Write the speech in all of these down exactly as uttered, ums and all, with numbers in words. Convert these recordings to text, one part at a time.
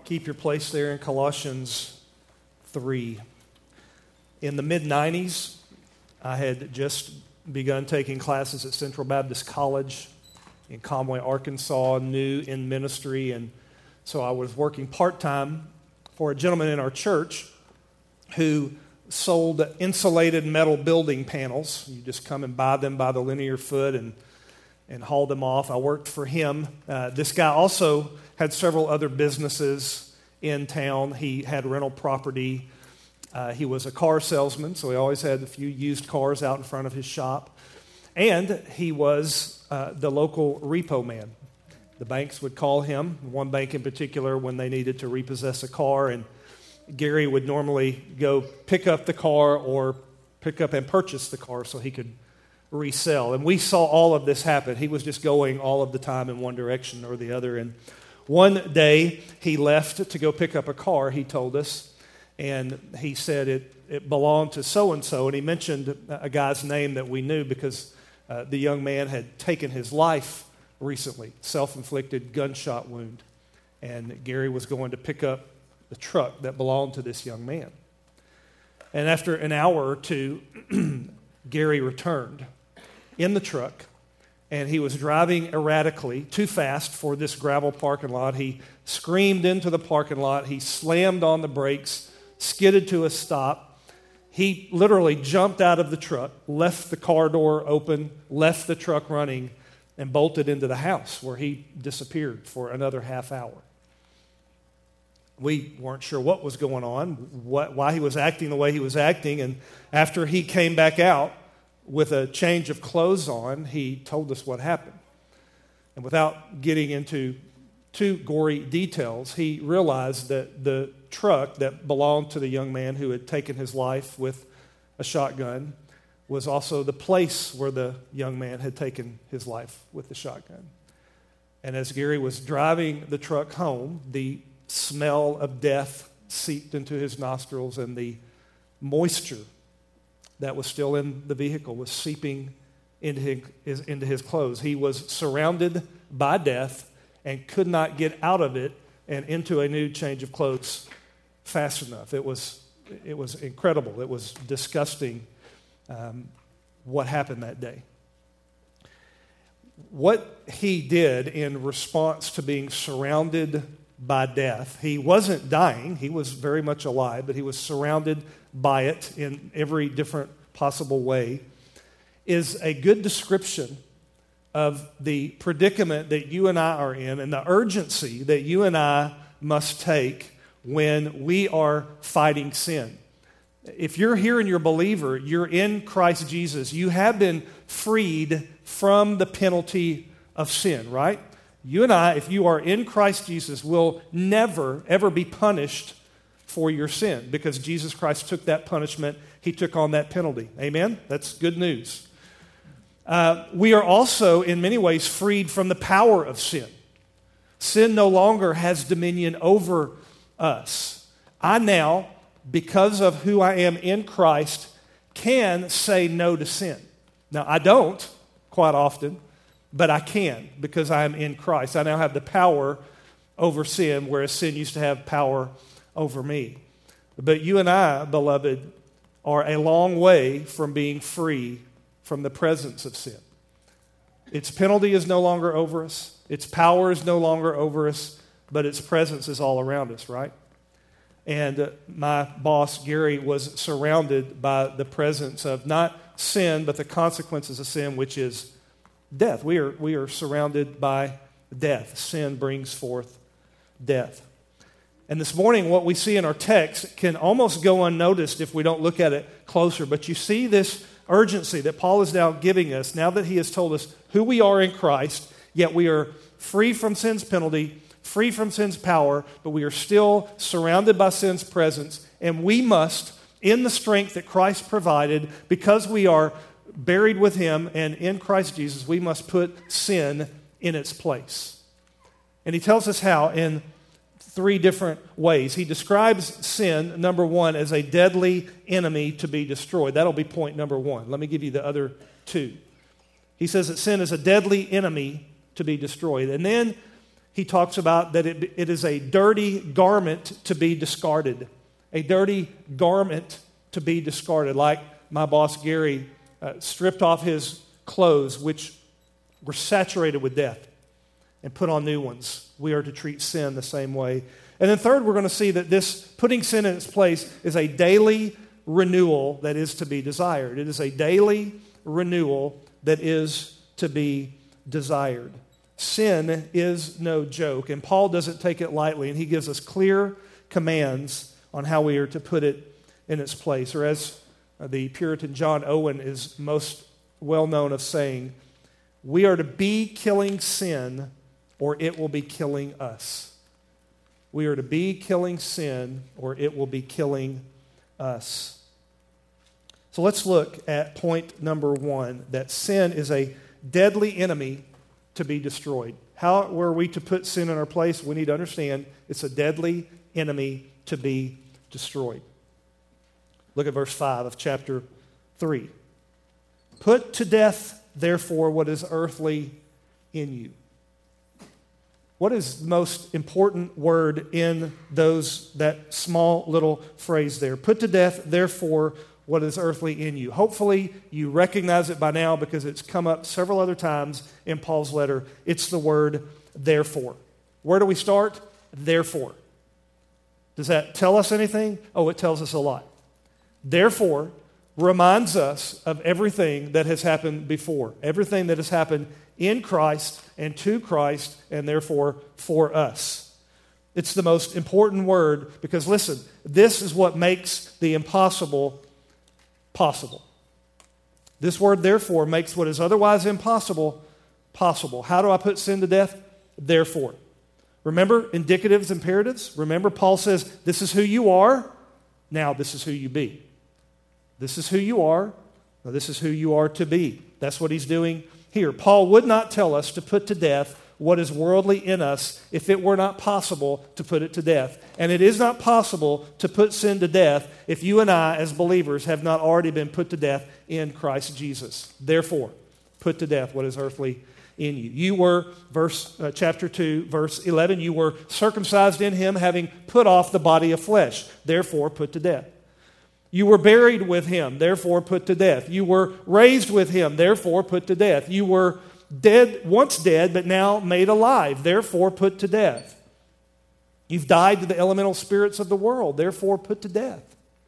Keep your place there in Colossians three. In the mid nineties, I had just begun taking classes at Central Baptist College in Conway, Arkansas, new in ministry, and so I was working part-time for a gentleman in our church who sold insulated metal building panels. You just come and buy them by the linear foot and, and haul them off. I worked for him. Uh, this guy also had several other businesses in town. He had rental property. Uh, he was a car salesman, so he always had a few used cars out in front of his shop. And he was uh, the local repo man. The banks would call him, one bank in particular, when they needed to repossess a car, and Gary would normally go pick up the car or pick up and purchase the car so he could resell. And we saw all of this happen. He was just going all of the time in one direction or the other. And one day he left to go pick up a car, he told us, and he said it, it belonged to so-and-so, and he mentioned a guy's name that we knew because uh, the young man had taken his life recently, self-inflicted gunshot wound, and Gary was going to pick up the truck that belonged to this young man. And after an hour or two, Gary returned in the truck, and he was driving erratically, too fast for this gravel parking lot. He screamed into the parking lot. He slammed on the brakes, skidded to a stop. He literally jumped out of the truck, left the car door open, left the truck running, and bolted into the house where he disappeared for another half hour. We weren't sure what was going on, what, why he was acting the way he was acting, and after he came back out with a change of clothes on, he told us what happened. And without getting into too gory details, he realized that the truck that belonged to the young man who had taken his life with a shotgun was also the place where the young man had taken his life with the shotgun. And as Gary was driving the truck home, the smell of death seeped into his nostrils, and the moisture that was still in the vehicle was seeping into his, into his clothes. He was surrounded by death and could not get out of it and into a new change of clothes fast enough. It was, it was incredible. It was disgusting um, what happened that day. What he did in response to being surrounded by death, he wasn't dying, he was very much alive, but he was surrounded by it in every different possible way, is a good description of the predicament that you and I are in and the urgency that you and I must take when we are fighting sin. If you're here and you're a believer, you're in Christ Jesus, you have been freed from the penalty of sin, right? You and I, if you are in Christ Jesus, will never, ever be punished for your sin because Jesus Christ took that punishment. He took on that penalty. Amen? That's good news. Uh, we are also, in many ways, freed from the power of sin. Sin no longer has dominion over us. I now, because of who I am in Christ, can say no to sin. Now, I don't quite often, but I can because I am in Christ. I now have the power over sin, whereas sin used to have power over me. But you and I, beloved, are a long way from being free from the presence of sin. Its penalty is no longer over us. Its power is no longer over us, but its presence is all around us, right? And uh, my boss, Gary, was surrounded by the presence of not sin, but the consequences of sin, which is death. We are, we are surrounded by death. Sin brings forth death. And this morning, what we see in our text can almost go unnoticed if we don't look at it closer. But you see this urgency that Paul is now giving us, now that he has told us who we are in Christ, yet we are free from sin's penalty, free from sin's power, but we are still surrounded by sin's presence, and we must, in the strength that Christ provided, because we are buried with him and in Christ Jesus, we must put sin in its place. And he tells us how in three different ways. He describes sin, number one, as a deadly enemy to be destroyed. That'll be point number one. Let me give you the other two. He says that sin is a deadly enemy to be destroyed. And then he talks about that it, it is a dirty garment to be discarded. A dirty garment to be discarded. Like my boss Gary uh, stripped off his clothes, which were saturated with death, and put on new ones. We are to treat sin the same way. And then third, we're going to see that this putting sin in its place is a daily renewal that is to be desired. It is a daily renewal that is to be desired. Sin is no joke, and Paul doesn't take it lightly, and he gives us clear commands on how we are to put it in its place. Or as the Puritan John Owen is most well known of saying, we are to be killing sin, or it will be killing us. We are to be killing sin, or it will be killing us. So let's look at point number one, that sin is a deadly enemy to be destroyed. How were we to put sin in our place? We need to understand it's a deadly enemy to be destroyed. Look at verse five of chapter three. Put to death, therefore, what is earthly in you. What is the most important word in those that small little phrase there? Put to death, therefore, what is earthly in you. Hopefully, you recognize it by now because it's come up several other times in Paul's letter. It's the word therefore. Where do we start? Therefore. Does that tell us anything? Oh, it tells us a lot. Therefore reminds us of everything that has happened before, everything that has happened in Christ and to Christ, and therefore for us. It's the most important word because, listen, this is what makes the impossible possible. This word, therefore, makes what is otherwise impossible possible. How do I put sin to death? Therefore. Remember indicatives, imperatives? Remember Paul says, this is who you are, now this is who you be. This is who you are, now this is who you are to be. That's what he's doing here. Paul would not tell us to put to death what is worldly in us if it were not possible to put it to death. And it is not possible to put sin to death if you and I, as believers, have not already been put to death in Christ Jesus. Therefore, put to death what is earthly in you. You were, verse uh, chapter two, verse eleven, you were circumcised in him, having put off the body of flesh. Therefore, put to death. You were buried with him, therefore put to death. You were raised with him, therefore put to death. You were dead, once dead, but now made alive, therefore put to death. You've died to the elemental spirits of the world, therefore put to death.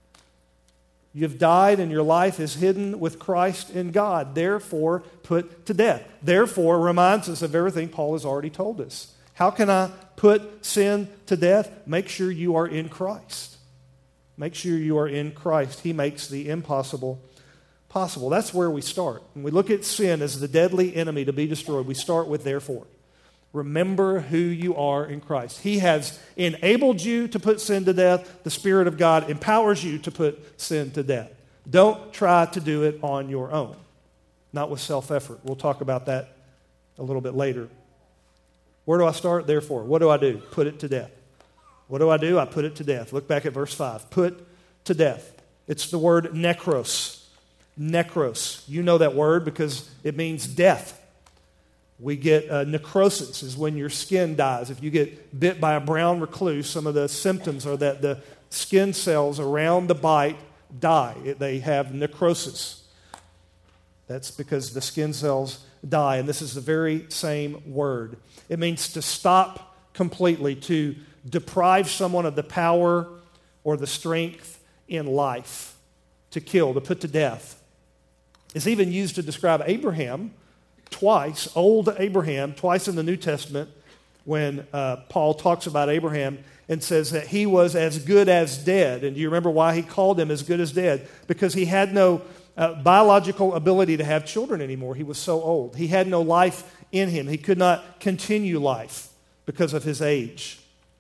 You've died and your life is hidden with Christ in God, therefore put to death. Therefore reminds us of everything Paul has already told us. How can I put sin to death? Make sure you are in Christ. Make sure you are in Christ. He makes the impossible possible. That's where we start. When we look at sin as the deadly enemy to be destroyed, we start with therefore. Remember who you are in Christ. He has enabled you to put sin to death. The Spirit of God empowers you to put sin to death. Don't try to do it on your own. Not with self-effort. We'll talk about that a little bit later. Where do I start? Therefore. What do I do? Put it to death. What do I do? I put it to death. Look back at verse five. Put to death. It's the word necros. Necros. You know that word because it means death. We get uh, necrosis is when your skin dies. If you get bit by a brown recluse, some of the symptoms are that the skin cells around the bite die. It, they have necrosis. That's because the skin cells die. And this is the very same word. It means to stop completely, to deprive someone of the power or the strength in life, to kill, to put to death. It's even used to describe Abraham twice, old Abraham, twice in the New Testament, when uh, Paul talks about Abraham and says that he was as good as dead. And do you remember why he called him as good as dead? Because he had no uh, biological ability to have children anymore. He was so old. He had no life in him. He could not continue life because of his age.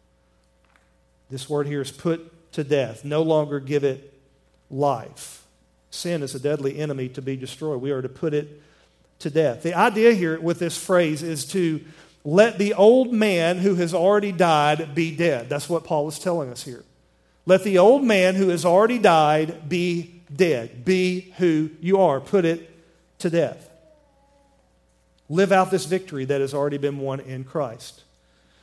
This word here is put to death. No longer give it life. Sin is a deadly enemy to be destroyed. We are to put it to death. The idea here with this phrase is to let the old man who has already died be dead. That's what Paul is telling us here. Let the old man who has already died be dead. Be who you are. Put it to death. Live out this victory that has already been won in Christ.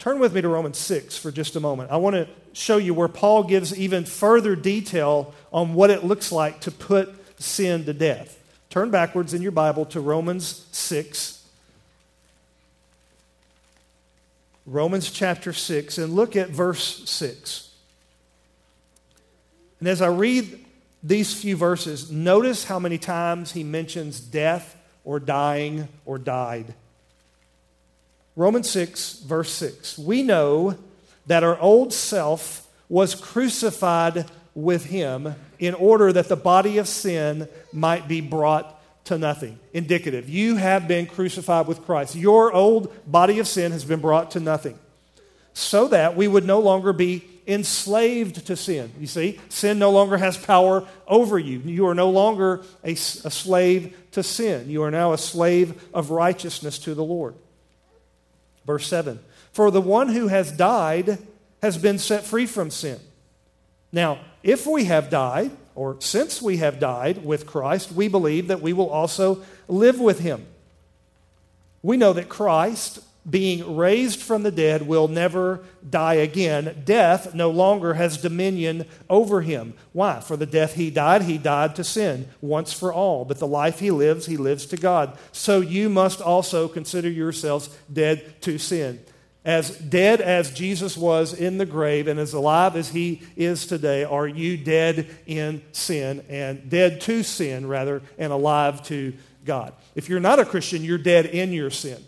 Turn with me to Romans six for just a moment. I want to show you where Paul gives even further detail on what it looks like to put sin to death. Turn backwards in your Bible to Romans six. Romans chapter six, and look at verse six. And as I read these few verses, notice how many times he mentions death or dying or died. Romans six, verse six. We know that our old self was crucified with him in order that the body of sin might be brought to nothing. Indicative. You have been crucified with Christ. Your old body of sin has been brought to nothing, so that we would no longer be enslaved to sin. You see, sin no longer has power over you. You are no longer a, a slave to sin. You are now a slave of righteousness to the Lord. Verse seven. For the one who has died has been set free from sin. Now, if we have died, or since we have died with Christ, we believe that we will also live with him. We know that Christ, being raised from the dead, will never die again. Death no longer has dominion over him. Why? For the death he died, he died to sin once for all. But the life he lives, he lives to God. So you must also consider yourselves dead to sin. As dead as Jesus was in the grave and as alive as he is today, are you dead in sin, and dead to sin, rather, and alive to God? If you're not a Christian, you're dead in your sin.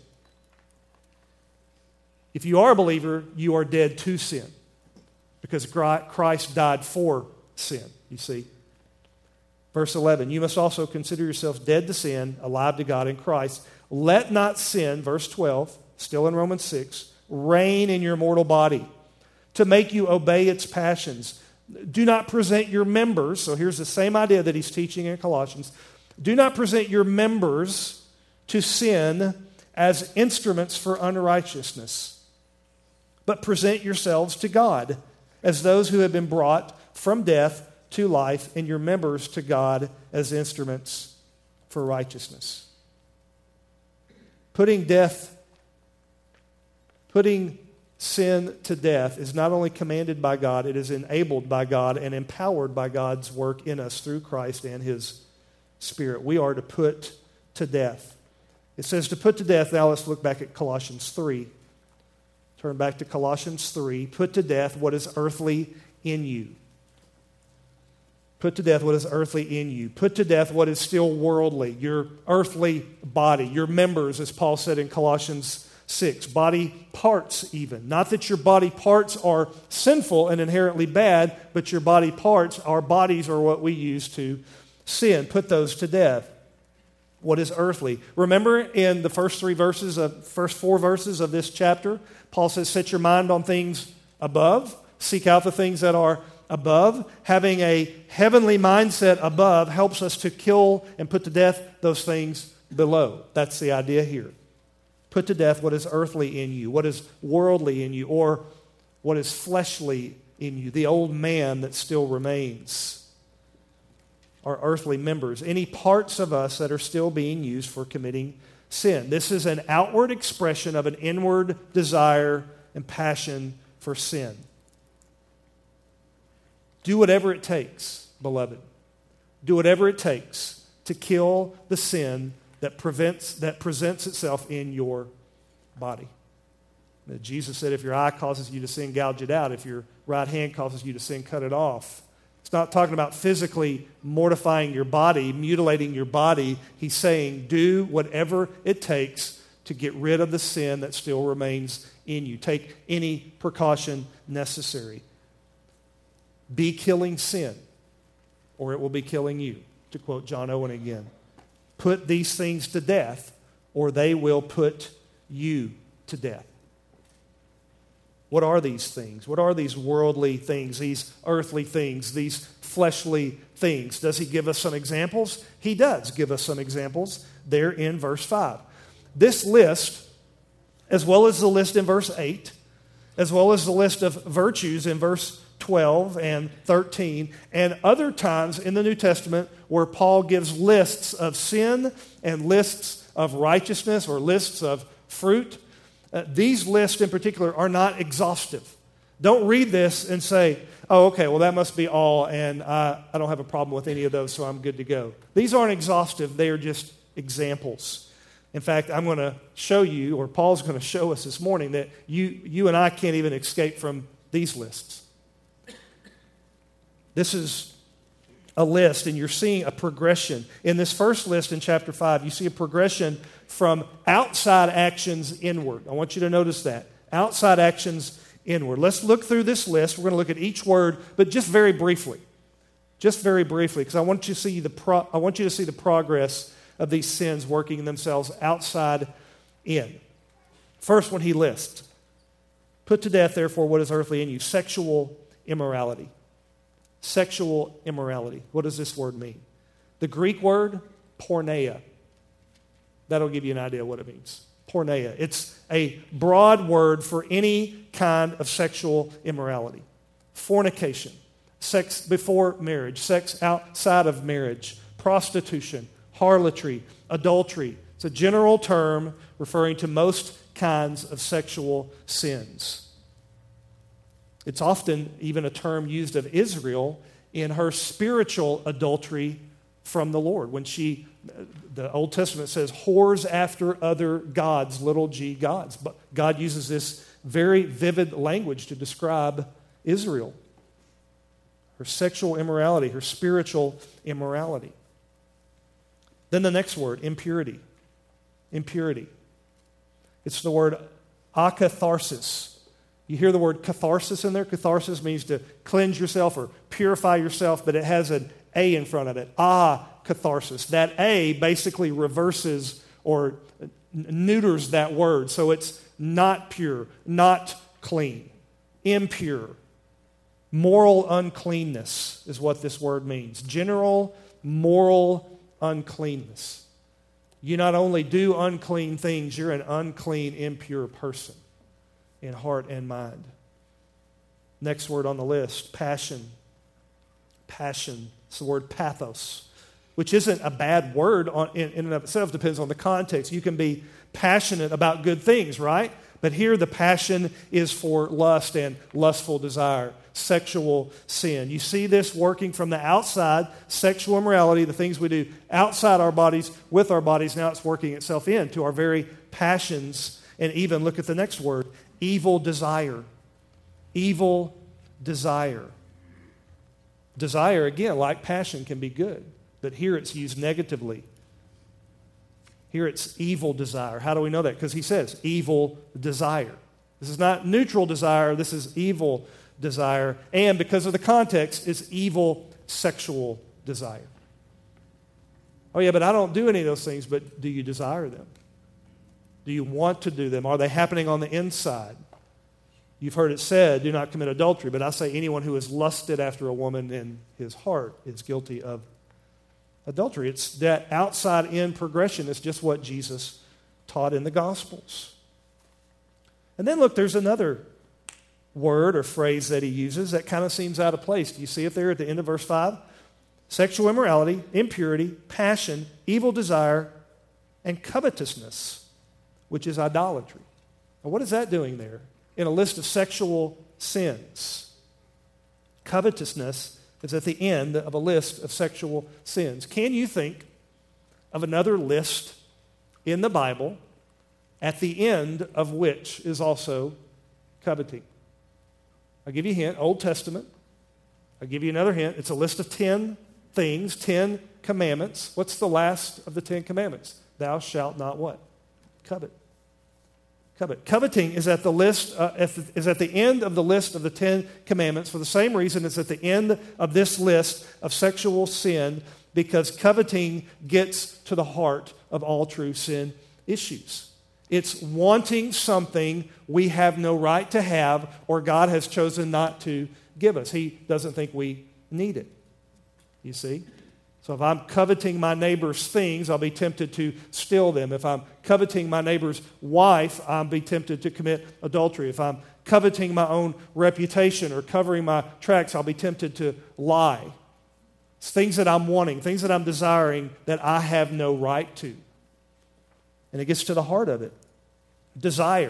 If you are a believer, you are dead to sin because Christ died for sin, you see. Verse eleven, you must also consider yourselves dead to sin, alive to God in Christ. Let not sin, verse twelve, still in Romans six, reign in your mortal body to make you obey its passions. Do not present your members, so here's the same idea that he's teaching in Colossians. Do not present your members to sin as instruments for unrighteousness, but present yourselves to God as those who have been brought from death to life, and your members to God as instruments for righteousness. Putting death Putting sin to death is not only commanded by God, it is enabled by God and empowered by God's work in us through Christ and his Spirit. We are to put to death. It says to put to death. Now let's look back at Colossians three. Turn back to Colossians three. Put to death what is earthly in you. Put to death what is earthly in you. Put to death what is still worldly, your earthly body, your members, as Paul said in Colossians six, body parts even. Not that your body parts are sinful and inherently bad, but your body parts, our bodies are what we use to sin. Put those to death. What is earthly? Remember in the first three verses, of first four verses of this chapter, Paul says, set your mind on things above. Seek out the things that are above. Having a heavenly mindset above helps us to kill and put to death those things below. That's the idea here. Put to death what is earthly in you, what is worldly in you, or what is fleshly in you, the old man that still remains, our earthly members, any parts of us that are still being used for committing sin. This is an outward expression of an inward desire and passion for sin. Do whatever it takes, beloved. Do whatever it takes to kill the sin that prevents that presents itself in your body. Jesus said, if your eye causes you to sin, gouge it out. If your right hand causes you to sin, cut it off. It's not talking about physically mortifying your body, mutilating your body. He's saying, do whatever it takes to get rid of the sin that still remains in you. Take any precaution necessary. Be killing sin, or it will be killing you, to quote John Owen again. Put these things to death, or they will put you to death. What are these things? What are these worldly things, these earthly things, these fleshly things? Does he give us some examples? He does give us some examples there in verse five. This list, as well as the list in verse eight, as well as the list of virtues in verse twelve and thirteen, and other times in the New Testament where Paul gives lists of sin and lists of righteousness or lists of fruit, Uh, these lists in particular are not exhaustive. Don't read this and say, oh, okay, well, that must be all, and I, I don't have a problem with any of those, so I'm good to go. These aren't exhaustive. They are just examples. In fact, I'm going to show you, or Paul's going to show us this morning, that you, you and I can't even escape from these lists. This is a list, and you're seeing a progression. In this first list in chapter five, you see a progression from outside actions inward. I want you to notice that. Outside actions inward. Let's look through this list. We're going to look at each word, but just very briefly. Just very briefly, because I want you to see the pro- I want you to see the progress of these sins working themselves outside in. First one he lists. Put to death, therefore, what is earthly in you. Sexual immorality. Sexual immorality. What does this word mean? The Greek word, porneia. That'll give you an idea of what it means. Porneia. It's a broad word for any kind of sexual immorality. Fornication. Sex before marriage. Sex outside of marriage. Prostitution. Harlotry. Adultery. It's a general term referring to most kinds of sexual sins. It's often even a term used of Israel in her spiritual adultery from the Lord. When she, the Old Testament says, whores after other gods, little g gods. But God uses this very vivid language to describe Israel. Her sexual immorality, her spiritual immorality. Then the next word, impurity. Impurity. It's the word akatharsis. You hear the word catharsis in there? Catharsis means to cleanse yourself or purify yourself, but it has an A in front of it. Ah, catharsis. That A basically reverses or neuters that word. So it's not pure, not clean, impure. Moral uncleanness is what this word means. General moral uncleanness. You not only do unclean things, you're an unclean, impure person in heart and mind. Next word on the list, passion. Passion. It's the word pathos, which isn't a bad word on, in, in and of itself. Depends on the context. You can be passionate about good things, right? But here the passion is for lust and lustful desire, sexual sin. You see this working from the outside, sexual immorality, the things we do outside our bodies, with our bodies. Now it's working itself into our very passions. And even, look at the next word, evil desire. Evil desire. Desire, again, like passion, can be good. But here it's used negatively. Here it's evil desire. How do we know that? Because he says evil desire. This is not neutral desire. This is evil desire. And because of the context, it's evil sexual desire. Oh yeah, but I don't do any of those things. But do you desire them? Do you want to do them? Are they happening on the inside? You've heard it said, do not commit adultery. But I say anyone who has lusted after a woman in his heart is guilty of adultery. It's that outside-in progression. It's just what Jesus taught in the Gospels. And then look, there's another word or phrase that he uses that kind of seems out of place. Do you see it there at the end of verse five? Sexual immorality, impurity, passion, evil desire, and covetousness, which is idolatry. Now, what is that doing there in a list of sexual sins? Covetousness is at the end of a list of sexual sins. Can you think of another list in the Bible at the end of which is also coveting? I'll give you a hint, Old Testament. I'll give you another hint. It's a list of ten things, ten commandments. What's the last of the ten commandments? Thou shalt not what? Covet. Covet. Coveting is at the list uh, at the, is at the end of the list of the Ten Commandments for the same reason it's at the end of this list of sexual sin, because coveting gets to the heart of all true sin issues. It's wanting something we have no right to have or God has chosen not to give us. He doesn't think we need it. You see? So if I'm coveting my neighbor's things, I'll be tempted to steal them. If I'm coveting my neighbor's wife, I'll be tempted to commit adultery. If I'm coveting my own reputation or covering my tracks, I'll be tempted to lie. It's things that I'm wanting, things that I'm desiring that I have no right to. And it gets to the heart of it. Desire.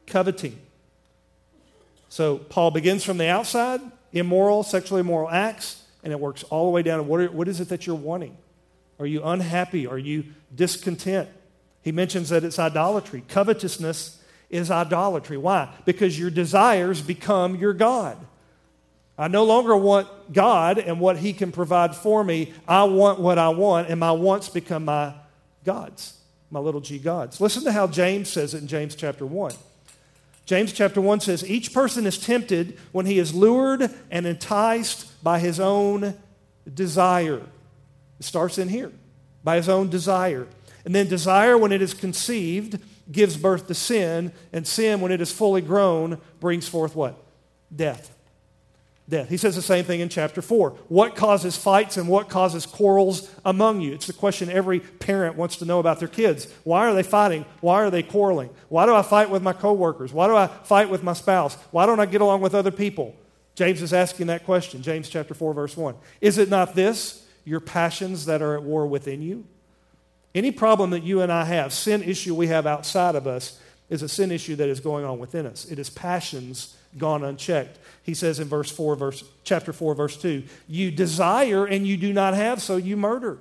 Coveting. So Paul begins from the outside, immoral, sexually immoral acts, and it works all the way down to what, are, what is it that you're wanting? Are you unhappy? Are you discontent? He mentions that it's idolatry. Covetousness is idolatry. Why? Because your desires become your God. I no longer want God and what He can provide for me. I want what I want, and my wants become my gods, my little g gods. Listen to how James says it in James chapter one. James chapter one says, each person is tempted when he is lured and enticed by his own desire. It starts in here, by his own desire. And then desire, when it is conceived, gives birth to sin, and sin, when it is fully grown, brings forth what? Death. Death. He says the same thing in chapter four. What causes fights and what causes quarrels among you? It's the question every parent wants to know about their kids. Why are they fighting? Why are they quarreling? Why do I fight with my coworkers? Why do I fight with my spouse? Why don't I get along with other people? James is asking that question. James chapter four, verse one. Is it not this, your passions that are at war within you? Any problem that you and I have, sin issue we have outside of us, is a sin issue that is going on within us. It is passions gone unchecked. He says in verse four, verse, chapter four, verse two, you desire and you do not have, so you murder.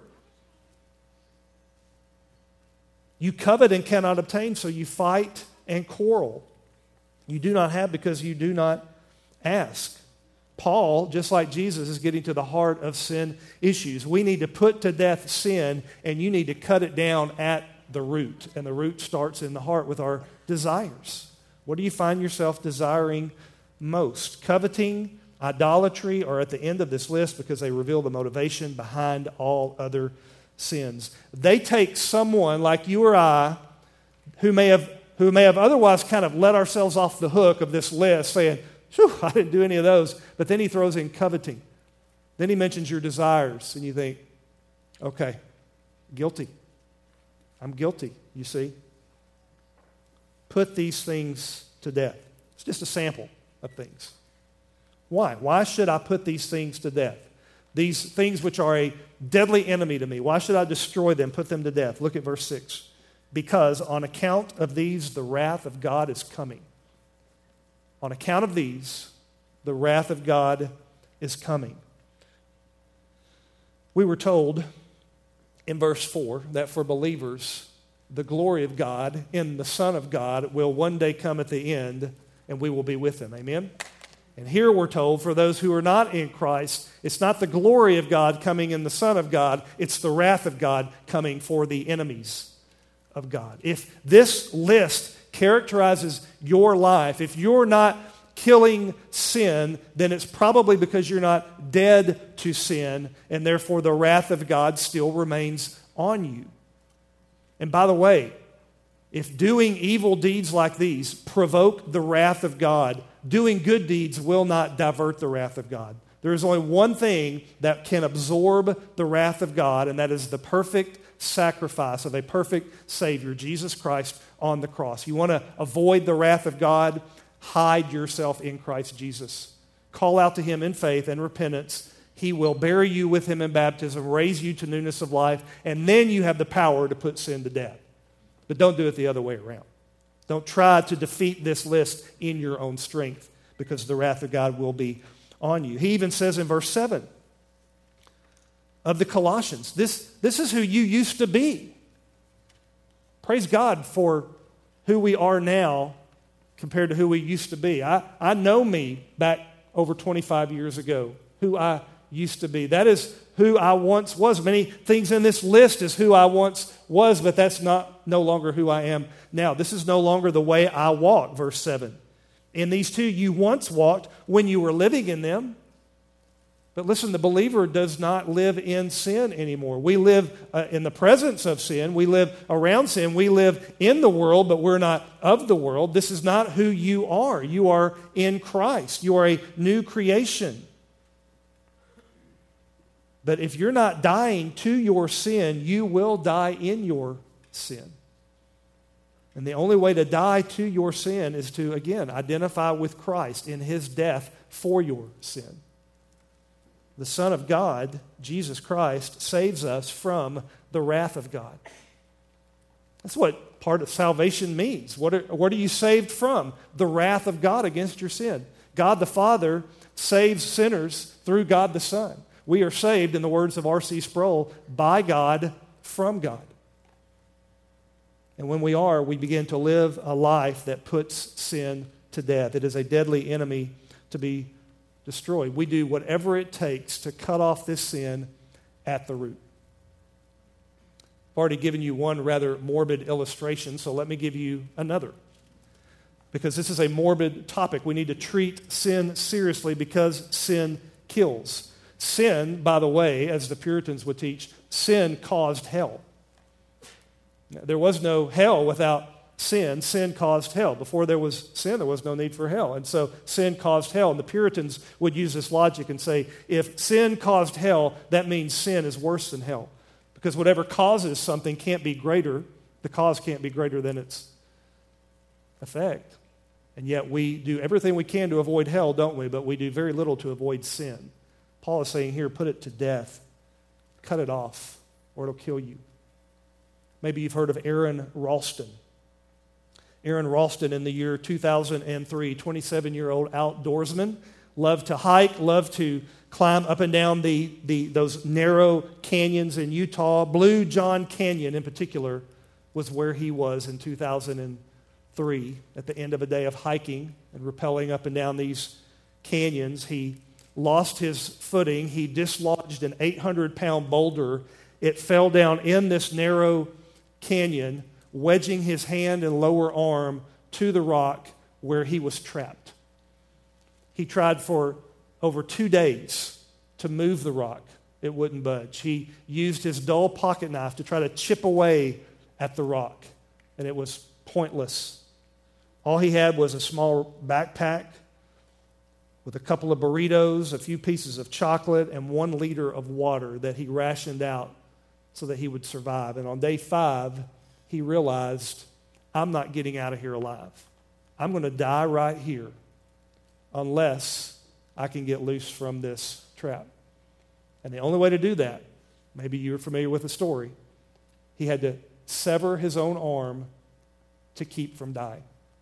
You covet and cannot obtain, so you fight and quarrel. You do not have because you do not ask. Paul, just like Jesus, is getting to the heart of sin issues. We need to put to death sin, and you need to cut it down at the root. And the root starts in the heart with our desires. What do you find yourself desiring most? Coveting, idolatry are at the end of this list because they reveal the motivation behind all other sins. They take someone like you or I who may have, who may have otherwise kind of let ourselves off the hook of this list saying, "Phew, I didn't do any of those." But then he throws in coveting. Then he mentions your desires, and you think, okay, guilty. I'm guilty, you see. Put these things to death. It's just a sample of things. Why? Why should I put these things to death? These things which are a deadly enemy to me. Why should I destroy them, put them to death? Look at verse six. Because on account of these, the wrath of God is coming. On account of these, the wrath of God is coming. We were told in verse four that for believers, the glory of God in the Son of God will one day come at the end, and we will be with Him. Amen? And here we're told, for those who are not in Christ, it's not the glory of God coming in the Son of God, it's the wrath of God coming for the enemies of God. If this list characterizes your life, if you're not killing sin, then it's probably because you're not dead to sin, and therefore the wrath of God still remains on you. And by the way, if doing evil deeds like these provoke the wrath of God, doing good deeds will not divert the wrath of God. There is only one thing that can absorb the wrath of God, and that is the perfect sacrifice of a perfect Savior, Jesus Christ on the cross. You want to avoid the wrath of God? Hide yourself in Christ Jesus. Call out to Him in faith and repentance. He will bury you with Him in baptism, raise you to newness of life, and then you have the power to put sin to death. But don't do it the other way around. Don't try to defeat this list in your own strength, because the wrath of God will be on you. He even says in verse seven of the Colossians, this, this is who you used to be. Praise God for who we are now compared to who we used to be. I, I know me back over twenty-five years ago, who I used to be. That is who I once was. Many things in this list is who I once was, but that's not no longer who I am now. This is no longer the way I walk, verse seven. In these two you once walked when you were living in them. But listen, the believer does not live in sin anymore. We live uh, in the presence of sin. We live around sin. We live in the world, but we're not of the world. This is not who you are. You are in Christ. You are a new creation. But if you're not dying to your sin, you will die in your sin. And the only way to die to your sin is to, again, identify with Christ in His death for your sin. The Son of God, Jesus Christ, saves us from the wrath of God. That's what part of salvation means. What are, what are you saved from? The wrath of God against your sin. God the Father saves sinners through God the Son. We are saved, in the words of R C Sproul, by God, from God. And when we are, we begin to live a life that puts sin to death. It is a deadly enemy to be destroyed. We do whatever it takes to cut off this sin at the root. I've already given you one rather morbid illustration, so let me give you another. Because this is a morbid topic. We need to treat sin seriously because sin kills. Sin, by the way, as the Puritans would teach, sin caused hell. There was no hell without sin. Sin caused hell. Before there was sin, there was no need for hell. And so sin caused hell. And the Puritans would use this logic and say, if sin caused hell, that means sin is worse than hell. Because whatever causes something can't be greater, the cause can't be greater than its effect. And yet we do everything we can to avoid hell, don't we? But we do very little to avoid sin. Paul is saying here, put it to death. Cut it off, or it'll kill you. Maybe you've heard of Aaron Ralston. Aaron Ralston, in the year two thousand three, twenty-seven-year-old outdoorsman, loved to hike, loved to climb up and down the, the those narrow canyons in Utah. Blue John Canyon, in particular, was where he was in two thousand three. At the end of a day of hiking and rappelling up and down these canyons, he lost his footing. He dislodged an eight hundred pound boulder. It fell down in this narrow canyon, wedging his hand and lower arm to the rock where he was trapped. He tried for over two days to move the rock. It wouldn't budge. He used his dull pocket knife to try to chip away at the rock, and it was pointless. All he had was a small backpack with a couple of burritos, a few pieces of chocolate, and one liter of water that he rationed out so that he would survive. And on day five, he realized, I'm not getting out of here alive. I'm going to die right here unless I can get loose from this trap. And the only way to do that, maybe you're familiar with the story, he had to sever his own arm to keep from dying.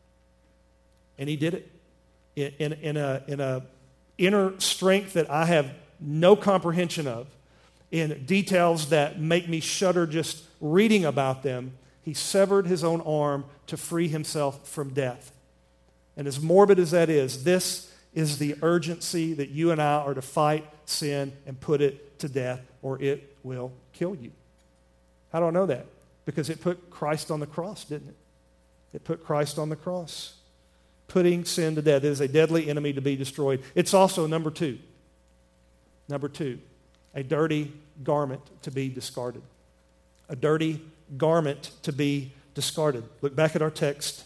And he did it in, in, in, a, in a inner strength that I have no comprehension of, in details that make me shudder just reading about them. He severed his own arm to free himself from death. And as morbid as that is, this is the urgency that you and I are to fight sin and put it to death, or it will kill you. How do I know that? Because it put Christ on the cross, didn't it? It put Christ on the cross. Putting sin to death. It is a deadly enemy to be destroyed. It's also, number two, number two, a dirty garment to be discarded. A dirty garment to be discarded. Look back at our text,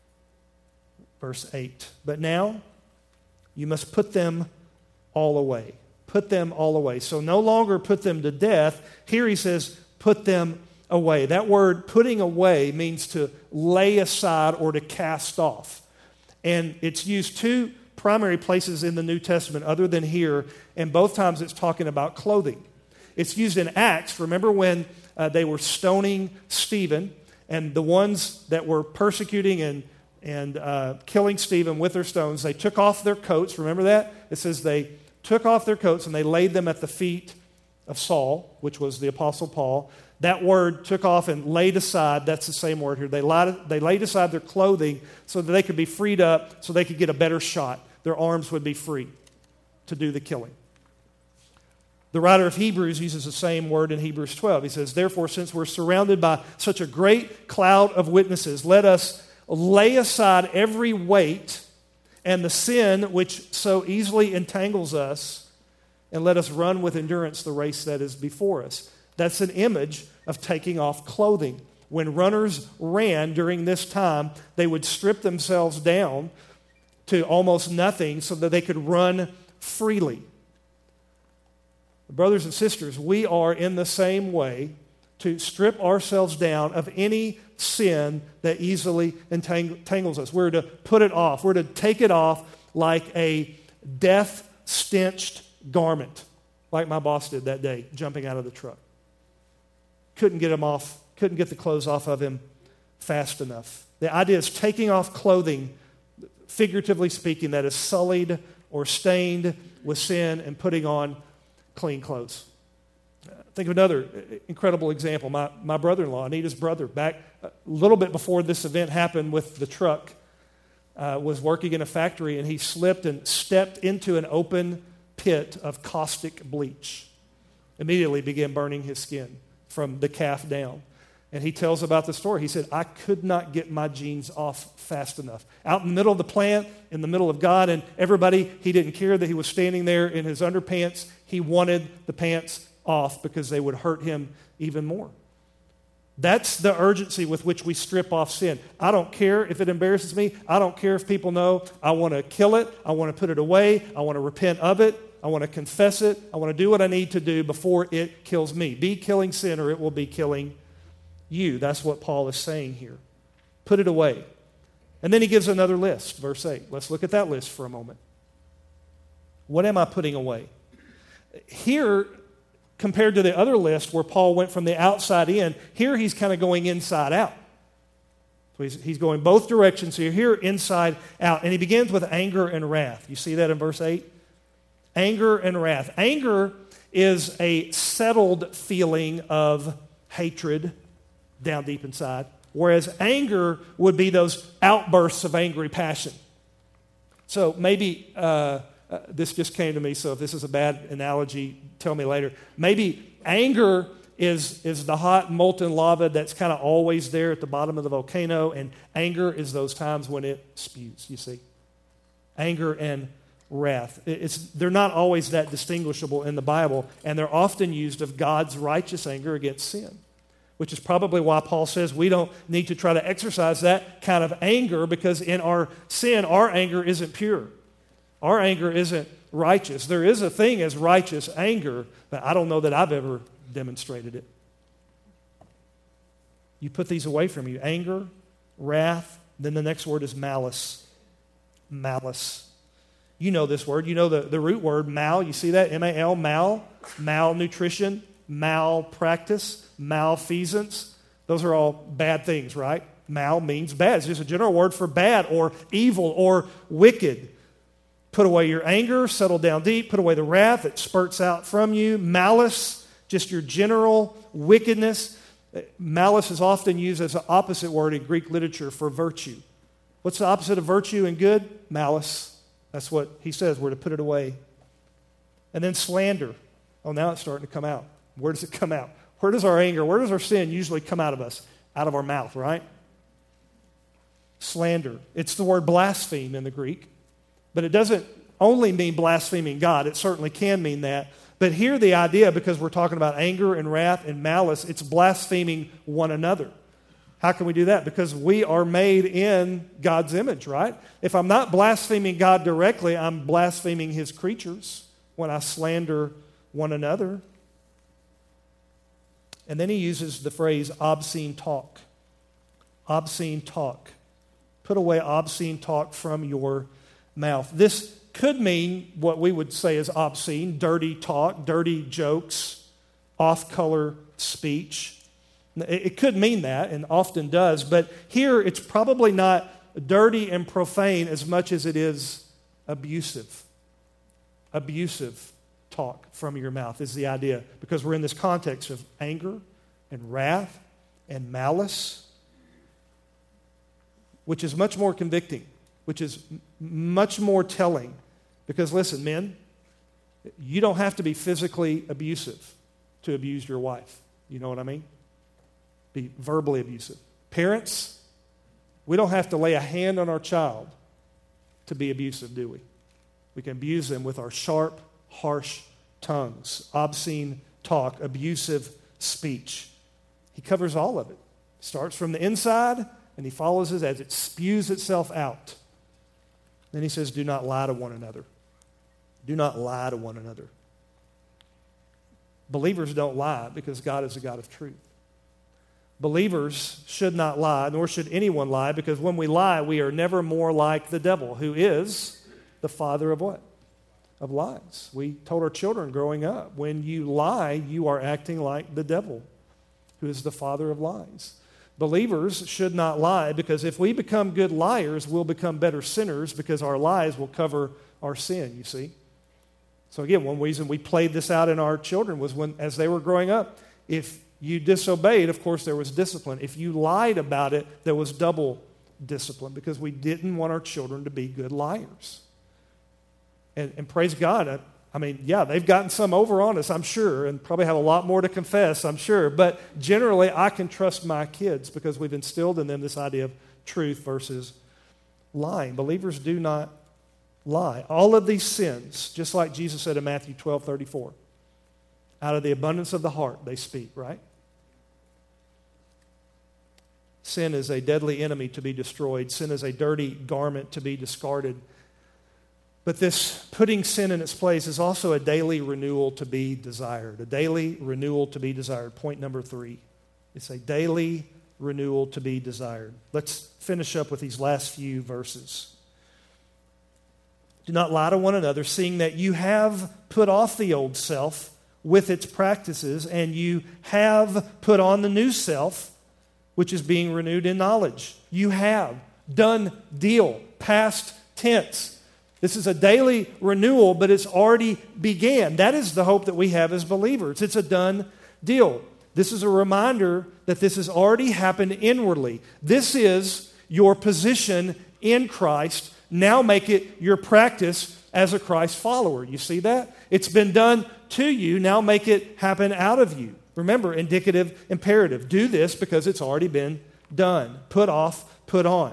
verse eight. But now you must put them all away. Put them all away. So no longer put them to death. Here he says, put them away. That word putting away means to lay aside or to cast off. And it's used two primary places in the New Testament other than here, and both times it's talking about clothing. It's used in Acts. Remember when uh, they were stoning Stephen, and the ones that were persecuting and, and uh, killing Stephen with their stones, they took off their coats. Remember that? It says they took off their coats and they laid them at the feet of Saul, which was the Apostle Paul. That word, took off and laid aside, that's the same word here. They laid, they laid aside their clothing so that they could be freed up, so they could get a better shot. Their arms would be free to do the killing. The writer of Hebrews uses the same word in Hebrews twelve. He says, therefore, since we're surrounded by such a great cloud of witnesses, let us lay aside every weight and the sin which so easily entangles us, and let us run with endurance the race that is before us. That's an image of taking off clothing. When runners ran during this time, they would strip themselves down to almost nothing so that they could run freely. Brothers and sisters, we are in the same way to strip ourselves down of any sin that easily entangles us. We're to put it off. We're to take it off like a death-stenched garment, like my boss did that day, jumping out of the truck. Couldn't get him off, couldn't get the clothes off of him fast enough. The idea is taking off clothing, figuratively speaking, that is sullied or stained with sin and putting on clean clothes. Think of another incredible example. My, my brother-in-law, Anita's brother, back a little bit before this event happened with the truck, uh, was working in a factory, and he slipped and stepped into an open pit of caustic bleach. Immediately began burning his skin from the calf down. And he tells about the story. He said, I could not get my jeans off fast enough. Out in the middle of the plant, in the middle of God and everybody, he didn't care that he was standing there in his underpants. He wanted the pants off because they would hurt him even more. That's the urgency with which we strip off sin. I don't care if it embarrasses me. I don't care if people know. I want to kill it. I want to put it away. I want to repent of it. I want to confess it. I want to do what I need to do before it kills me. Be killing sin or it will be killing you. That's what Paul is saying here. Put it away. And then he gives another list, verse eight. Let's look at that list for a moment. What am I putting away? Here, compared to the other list where Paul went from the outside in, here he's kind of going inside out. So he's, he's going both directions here, here inside out. And he begins with anger and wrath. You see that in verse eight? Anger and wrath. Anger is a settled feeling of hatred down deep inside, whereas anger would be those outbursts of angry passion. So maybe uh, uh, this just came to me, so if this is a bad analogy, tell me later. Maybe anger is, is the hot molten lava that's kind of always there at the bottom of the volcano, and anger is those times when it spews, you see. Anger and wrath. It's, they're not always that distinguishable in the Bible, and they're often used of God's righteous anger against sin, which is probably why Paul says we don't need to try to exercise that kind of anger, because in our sin, our anger isn't pure. Our anger isn't righteous. There is a thing as righteous anger, but I don't know that I've ever demonstrated it. You put these away from you. Anger, wrath, then the next word is malice. Malice. You know this word. You know the, the root word, mal. You see that? M A L, mal. Malnutrition, malpractice, malfeasance. Those are all bad things, right? Mal means bad. It's just a general word for bad or evil or wicked. Put away your anger, settle down deep, put away the wrath that spurts out from you. Malice, just your general wickedness. Malice is often used as an opposite word in Greek literature for virtue. What's the opposite of virtue and good? Malice. That's what he says. We're to put it away. And then slander. Oh, now it's starting to come out. Where does it come out? Where does our anger, where does our sin usually come out of us? Out of our mouth, right? Slander. It's the word blaspheme in the Greek. But it doesn't only mean blaspheming God. It certainly can mean that. But here the idea, because we're talking about anger and wrath and malice, it's blaspheming one another. How can we do that? Because we are made in God's image, right? If I'm not blaspheming God directly, I'm blaspheming his creatures when I slander one another. And then he uses the phrase obscene talk. Obscene talk. Put away obscene talk from your mouth. This could mean what we would say is obscene, dirty talk, dirty jokes, off-color speech. It could mean that, and often does, but here it's probably not dirty and profane as much as it is abusive. Abusive talk from your mouth is the idea, because we're in this context of anger and wrath and malice, which is much more convicting, which is m- much more telling. Because listen, men, you don't have to be physically abusive to abuse your wife. You know what I mean? Be verbally abusive. Parents, we don't have to lay a hand on our child to be abusive, do we? We can abuse them with our sharp, harsh tongues, obscene talk, abusive speech. He covers all of it. Starts from the inside, and he follows it as it spews itself out. Then he says, do not lie to one another. Do not lie to one another. Believers don't lie because God is a God of truth. Believers should not lie, nor should anyone lie, because when we lie, we are never more like the devil, who is the father of what? Of lies. We told our children growing up, when you lie, you are acting like the devil, who is the father of lies. Believers should not lie, because if we become good liars, we'll become better sinners, because our lies will cover our sin, you see. So again, one reason we played this out in our children was when, as they were growing up, if you disobeyed, of course, there was discipline. If you lied about it, there was double discipline, because we didn't want our children to be good liars. And, and praise God, I, I mean, yeah, they've gotten some over on us, I'm sure, and probably have a lot more to confess, I'm sure. But generally, I can trust my kids because we've instilled in them this idea of truth versus lying. Believers do not lie. All of these sins, just like Jesus said in Matthew twelve thirty-four, out of the abundance of the heart they speak, right? Sin is a deadly enemy to be destroyed. Sin is a dirty garment to be discarded. But this putting sin in its place is also a daily renewal to be desired. A daily renewal to be desired. Point number three. It's a daily renewal to be desired. Let's finish up with these last few verses. Do not lie to one another, seeing that you have put off the old self with its practices, and you have put on the new self, which is being renewed in knowledge. You have. Done deal. Past tense. This is a daily renewal, but it's already began. That is the hope that we have as believers. It's a done deal. This is a reminder that this has already happened inwardly. This is your position in Christ. Now make it your practice as a Christ follower. You see that? It's been done to you. Now make it happen out of you. Remember, indicative, imperative. Do this because it's already been done. Put off, put on.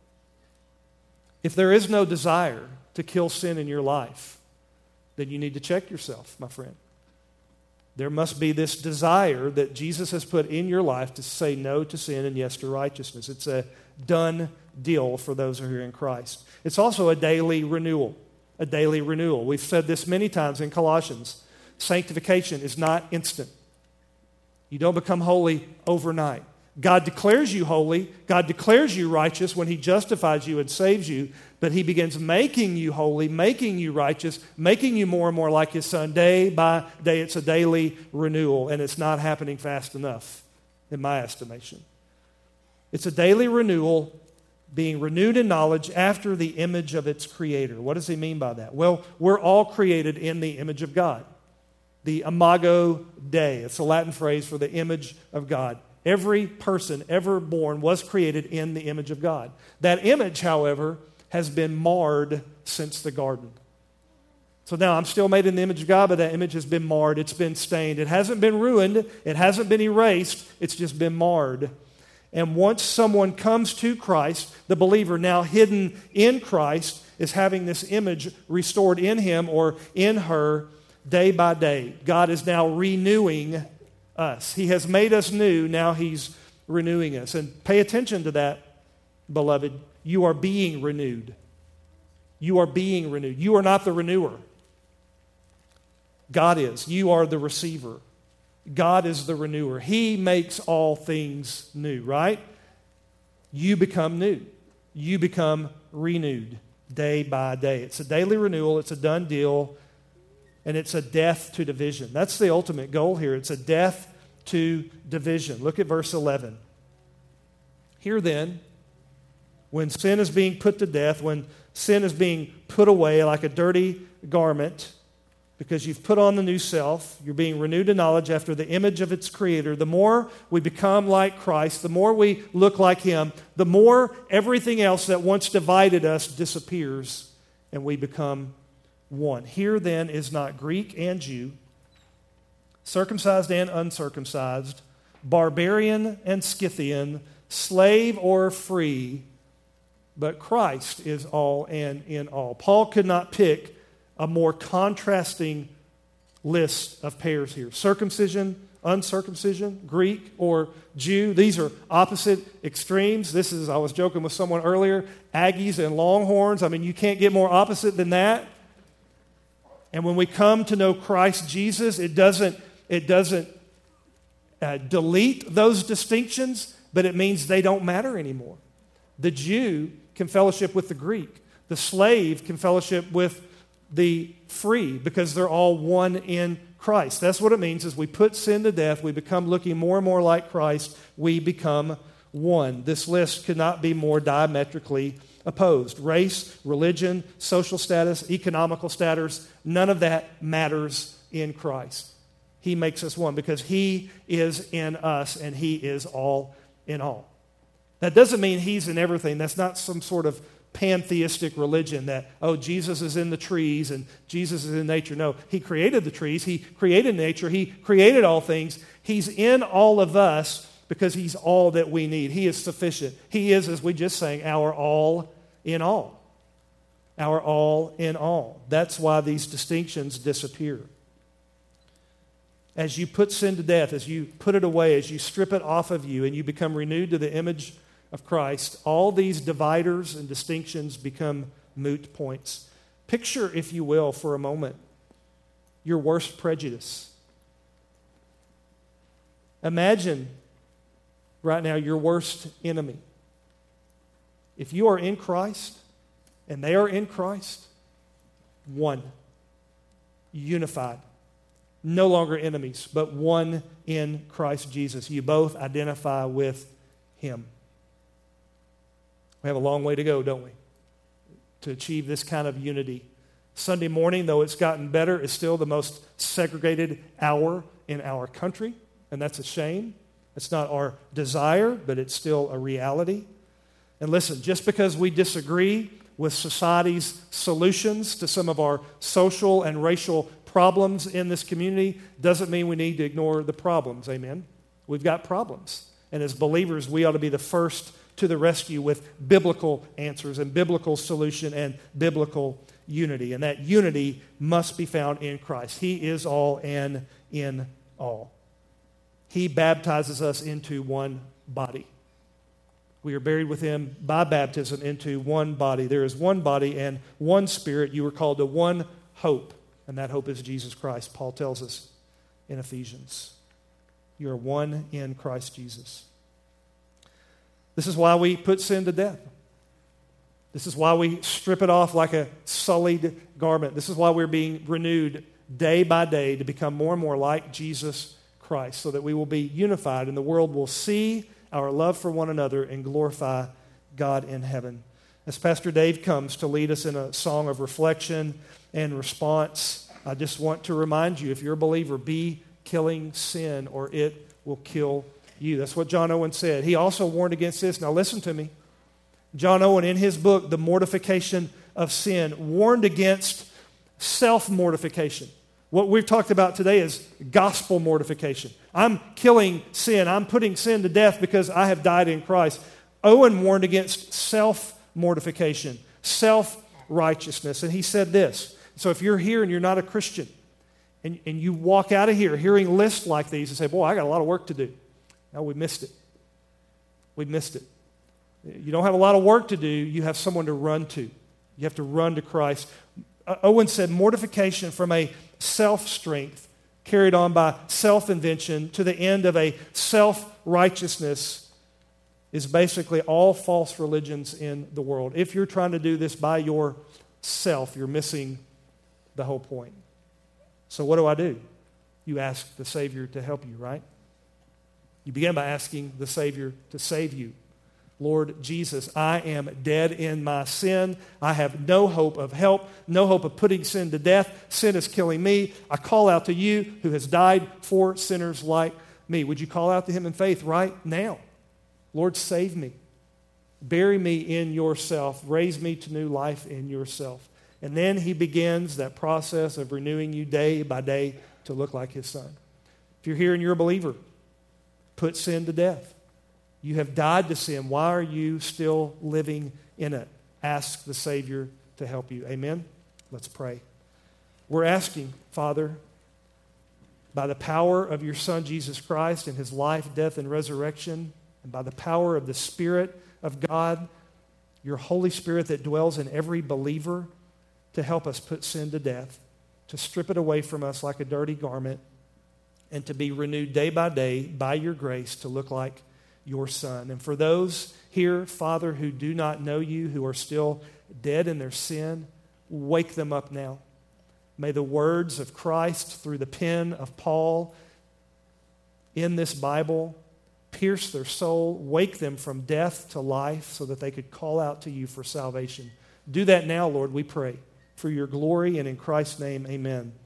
If there is no desire to kill sin in your life, then you need to check yourself, my friend. There must be this desire that Jesus has put in your life to say no to sin and yes to righteousness. It's a done deal for those who are in Christ. It's also a daily renewal. A daily renewal. We've said this many times in Colossians. Sanctification is not instant. You don't become holy overnight. God declares you holy. God declares you righteous when He justifies you and saves you. But He begins making you holy, making you righteous, making you more and more like His Son day by day. It's a daily renewal, and it's not happening fast enough, in my estimation. It's a daily renewal, being renewed in knowledge after the image of its Creator. What does He mean by that? Well, we're all created in the image of God. The imago Dei. It's a Latin phrase for the image of God. Every person ever born was created in the image of God. That image, however, has been marred since the garden. So now I'm still made in the image of God, but that image has been marred. It's been stained. It hasn't been ruined. It hasn't been erased. It's just been marred. And once someone comes to Christ, the believer now hidden in Christ is having this image restored in him or in her day by day. God is now renewing us. He has made us new. Now He's renewing us. And pay attention to that, beloved. You are being renewed. You are being renewed. You are not the renewer. God is. You are the receiver. God is the renewer. He makes all things new, right? You become new. You become renewed day by day. It's a daily renewal. It's a done deal. And it's a death to division. That's the ultimate goal here. It's a death to division. Look at verse eleven. Here then, when sin is being put to death, when sin is being put away like a dirty garment, because you've put on the new self, you're being renewed in knowledge after the image of its Creator, the more we become like Christ, the more we look like Him, the more everything else that once divided us disappears and we become one. Here then is not Greek and Jew, circumcised and uncircumcised, barbarian and Scythian, slave or free, but Christ is all and in all. Paul could not pick a more contrasting list of pairs here. Circumcision, uncircumcision, Greek or Jew. These are opposite extremes. This is, I was joking with someone earlier, Aggies and Longhorns. I mean, you can't get more opposite than that. And when we come to know Christ Jesus, it doesn't, it doesn't uh, delete those distinctions, but it means they don't matter anymore. The Jew can fellowship with the Greek. The slave can fellowship with the free because they're all one in Christ. That's what it means. As we put sin to death, we become looking more and more like Christ. We become one. This list could not be more diametrically opposed. Race, religion, social status, economical status, none of that matters in Christ. He makes us one because He is in us and He is all in all. That doesn't mean He's in everything. That's not some sort of pantheistic religion that, oh, Jesus is in the trees and Jesus is in nature. No, He created the trees. He created nature. He created all things. He's in all of us because He's all that we need. He is sufficient. He is, as we just sang, our all in all. Our all in all. That's why these distinctions disappear. As you put sin to death, as you put it away, as you strip it off of you and you become renewed to the image of Christ, all these dividers and distinctions become moot points. Picture, if you will, for a moment, your worst prejudice. Imagine right now your worst enemy. If you are in Christ and they are in Christ, one, unified. No longer enemies, but one in Christ Jesus. You both identify with Him. We have a long way to go, don't we, to achieve this kind of unity. Sunday morning, though it's gotten better, is still the most segregated hour in our country, and that's a shame. It's not our desire, but it's still a reality. And listen, just because we disagree with society's solutions to some of our social and racial problems in this community doesn't mean we need to ignore the problems. Amen? We've got problems. And as believers, we ought to be the first to the rescue with biblical answers and biblical solution and biblical unity. And that unity must be found in Christ. He is all and in all. He baptizes us into one body. We are buried with Him by baptism into one body. There is one body and one Spirit. You are called to one hope. And that hope is Jesus Christ, Paul tells us in Ephesians. You are one in Christ Jesus. This is why we put sin to death. This is why we strip it off like a sullied garment. This is why we're being renewed day by day to become more and more like Jesus Christ, so that we will be unified and the world will see our love for one another and glorify God in heaven. As Pastor Dave comes to lead us in a song of reflection and response, I just want to remind you, if you're a believer, be killing sin or it will kill you. That's what John Owen said. He also warned against this. Now listen to me. John Owen, in his book, The Mortification of Sin, warned against self-mortification. What we've talked about today is gospel mortification. I'm killing sin. I'm putting sin to death because I have died in Christ. Owen warned against self-mortification, self-righteousness. And he said this. So if you're here and you're not a Christian, and, and you walk out of here hearing lists like these and say, boy, I got a lot of work to do. No, we missed it. We missed it. You don't have a lot of work to do. You have someone to run to. You have to run to Christ. Uh, Owen said mortification from a self-strength carried on by self-invention to the end of a self-righteousness is basically all false religions in the world. If you're trying to do this by yourself, you're missing the whole point. So what do I do? You ask the Savior to help you, right? You begin by asking the Savior to save you. Lord Jesus, I am dead in my sin. I have no hope of help, no hope of putting sin to death. Sin is killing me. I call out to you who has died for sinners like me. Would you call out to Him in faith right now? Lord, save me. Bury me in yourself. Raise me to new life in yourself. And then He begins that process of renewing you day by day to look like His Son. If you're here and you're a believer, put sin to death. You have died to sin. Why are you still living in it? Ask the Savior to help you. Amen? Let's pray. We're asking, Father, by the power of your Son, Jesus Christ, and His life, death, and resurrection, and by the power of the Spirit of God, your Holy Spirit that dwells in every believer, to help us put sin to death, to strip it away from us like a dirty garment, and to be renewed day by day by your grace to look like your Son. And for those here, Father, who do not know you, who are still dead in their sin, wake them up now. May the words of Christ through the pen of Paul in this Bible pierce their soul, wake them from death to life so that they could call out to you for salvation. Do that now, Lord, we pray. For your glory and in Christ's name, amen.